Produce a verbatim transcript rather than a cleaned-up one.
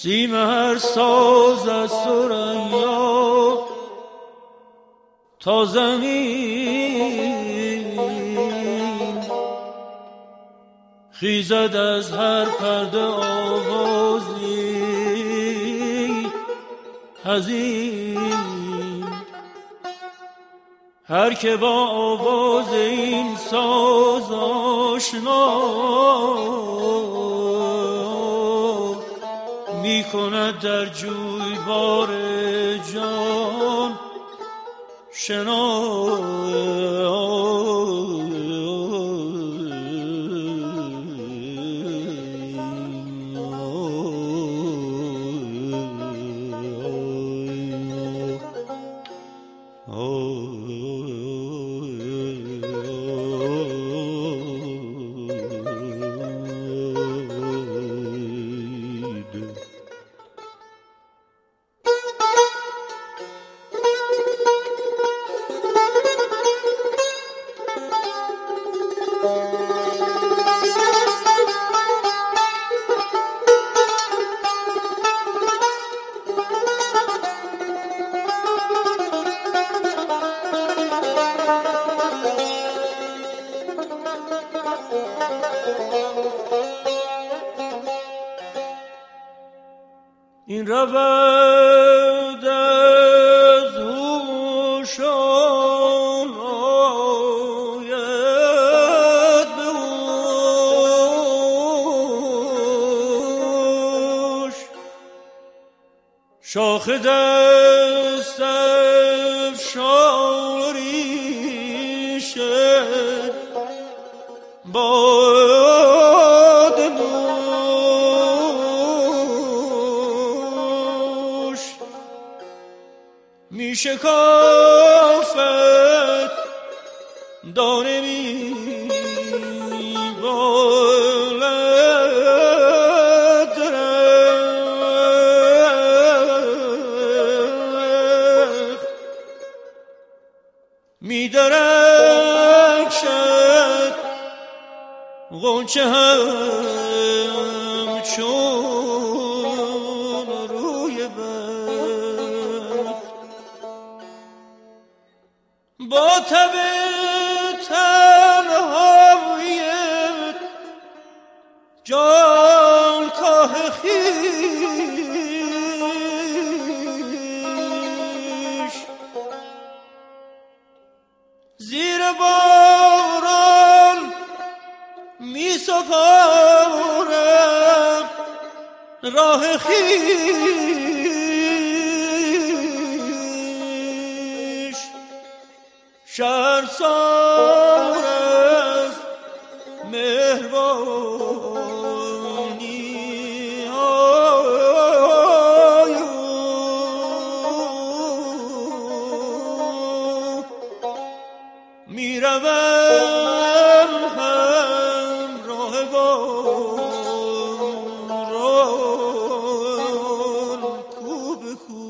سیم هر ساز از ثریا تا زمین خیزد از هر پرده آوازی حزین. هر که با آواز این ساز آشنا می کند در جویبار جان شنا. این رود از هوشان آید به هوش، شاخ دست افشاری شد باد نوش، می شکافت دانه می بالد درخت، می درخشد غنچه همچون روی بخت. با تب تنهایت جان کاه خویش زیر باران می سپارم راه خویش. شرمسار از مهربانی های او می روم همراه باران کو به کو.